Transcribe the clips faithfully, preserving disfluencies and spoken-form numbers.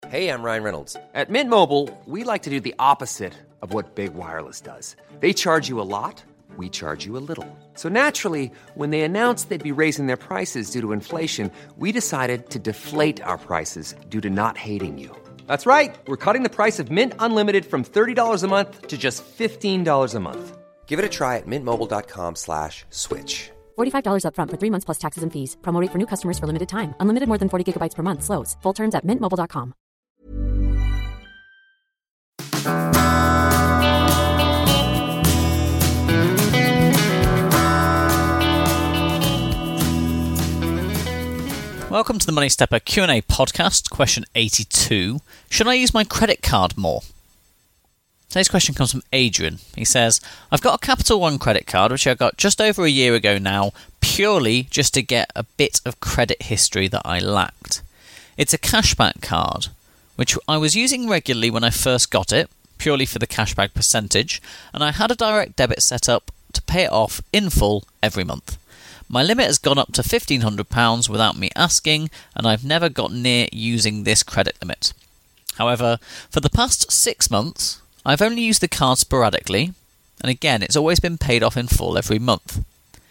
Hey, I'm Ryan Reynolds. At Mint Mobile, we like to do the opposite of what Big Wireless does. They charge you a lot, we charge you a little. So naturally, when they announced they'd be raising their prices due to inflation, we decided to deflate our prices due to not hating you. That's right. We're cutting the price of Mint Unlimited from thirty dollars a month to just fifteen dollars a month. Give it a try at mintmobile.com slash switch. forty-five dollars up front for three months plus taxes and fees. Promo rate for new customers for limited time. Unlimited more than forty gigabytes per month. Slows full terms at mint mobile dot com. Welcome to the Money Stepper Q and A podcast, question eighty-two. Should I use my credit card more? Today's question comes from Adrian. He says, I've got a Capital One credit card, which I got just over a year ago now, purely just to get a bit of credit history that I lacked. It's a cashback card, which I was using regularly when I first got it, purely for the cashback percentage, and I had a direct debit set up to pay it off in full every month. My limit has gone up to fifteen hundred pounds without me asking, and I've never got near using this credit limit. However, for the past six months, I've only used the card sporadically, and again, it's always been paid off in full every month.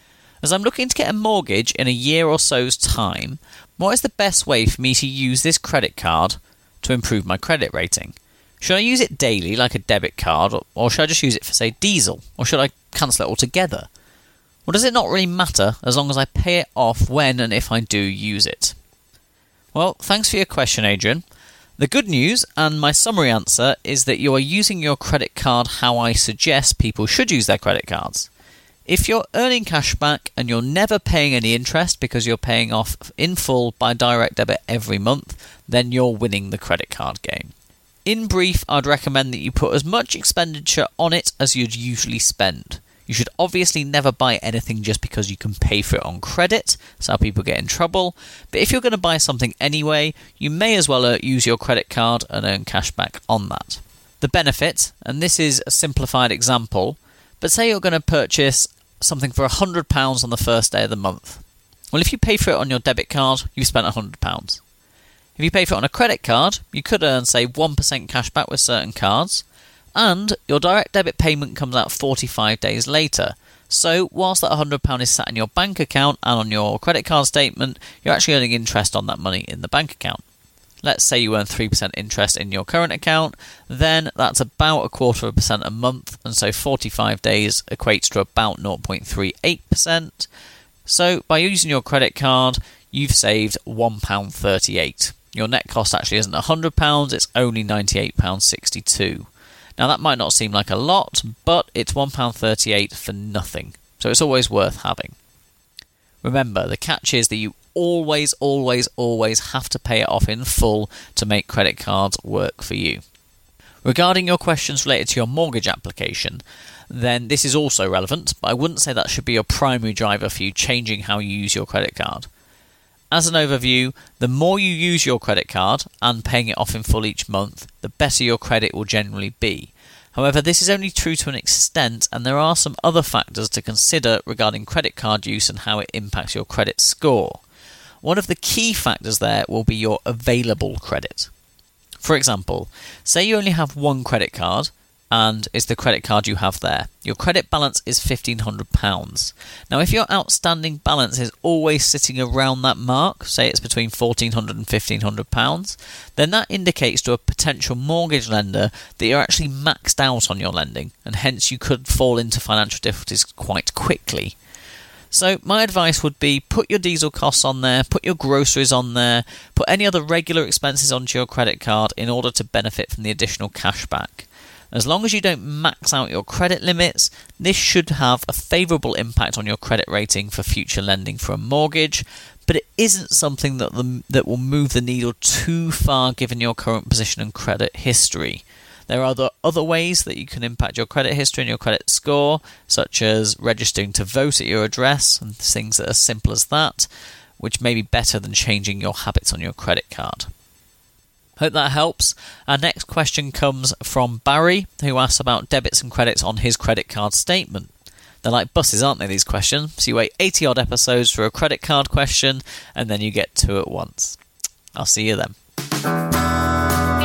As I'm looking to get a mortgage in a year or so's time, what is the best way for me to use this credit card to improve my credit rating? Should I use it daily like a debit card, or should I just use it for, say, diesel, or should I cancel it altogether? Or does it not really matter as long as I pay it off when and if I do use it? Well, thanks for your question, Adrian. The good news, and my summary answer, is that you are using your credit card how I suggest people should use their credit cards. If you're earning cash back and you're never paying any interest because you're paying off in full by direct debit every month, then you're winning the credit card game. In brief, I'd recommend that you put as much expenditure on it as you'd usually spend. You should obviously never buy anything just because you can pay for it on credit. That's how people get in trouble. But if you're going to buy something anyway, you may as well use your credit card and earn cash back on that. The benefit, and this is a simplified example, but say you're going to purchase something for one hundred pounds on the first day of the month. Well, if you pay for it on your debit card, you've spent one hundred pounds. If you pay for it on a credit card, you could earn, say, one percent cash back with certain cards, and your direct debit payment comes out forty-five days later. So, whilst that one hundred pounds is sat in your bank account and on your credit card statement, you're actually earning interest on that money in the bank account. Let's say you earn three percent interest in your current account, then that's about a quarter of a percent a month, and so forty-five days equates to about zero point three eight percent. So, by using your credit card, you've saved one pound thirty-eight. Your net cost actually isn't one hundred pounds, it's only ninety-eight pounds sixty-two. Now that might not seem like a lot, but it's one pound thirty-eight for nothing, so it's always worth having. Remember, the catch is that you always, always, always have to pay it off in full to make credit cards work for you. Regarding your questions related to your mortgage application, then this is also relevant, but I wouldn't say that should be your primary driver for you changing how you use your credit card. As an overview, the more you use your credit card and paying it off in full each month, the better your credit will generally be. However, this is only true to an extent, and there are some other factors to consider regarding credit card use and how it impacts your credit score. One of the key factors there will be your available credit. For example, say you only have one credit card, and it's the credit card you have there. Your credit balance is fifteen hundred pounds. Now, if your outstanding balance is always sitting around that mark, say it's between fourteen hundred and fifteen hundred pounds, then that indicates to a potential mortgage lender that you're actually maxed out on your lending, and hence you could fall into financial difficulties quite quickly. So my advice would be put your diesel costs on there, put your groceries on there, put any other regular expenses onto your credit card in order to benefit from the additional cash back. As long as you don't max out your credit limits, this should have a favourable impact on your credit rating for future lending for a mortgage, but it isn't something that the, that will move the needle too far given your current position and credit history. There are other, other ways that you can impact your credit history and your credit score, such as registering to vote at your address and things that are simple as that, which may be better than changing your habits on your credit card. Hope that helps. Our next question comes from Barry, who asks about debits and credits on his credit card statement. They're like buses, aren't they, these questions? So you wait eighty odd episodes for a credit card question, and then you get two at once. I'll see you then.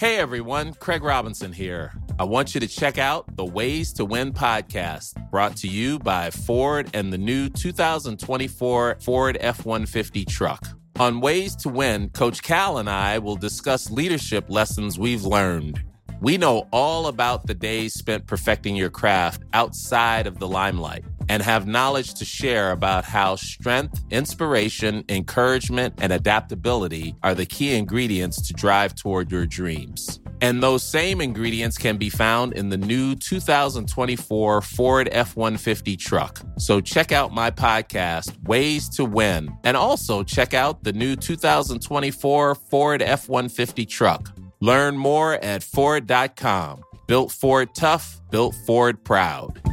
Hey everyone, Craig Robinson here. I want you to check out the Ways to Win podcast, brought to you by Ford and the new two thousand twenty-four Ford F one fifty truck. On Ways to Win, Coach Cal and I will discuss leadership lessons we've learned. We know all about the days spent perfecting your craft outside of the limelight and have knowledge to share about how strength, inspiration, encouragement, and adaptability are the key ingredients to drive toward your dreams. And those same ingredients can be found in the new two thousand twenty-four Ford F one fifty truck. So check out my podcast, Ways to Win, and also check out the new two thousand twenty-four Ford F one fifty truck. Learn more at Ford dot com. Built Ford tough, built Ford proud.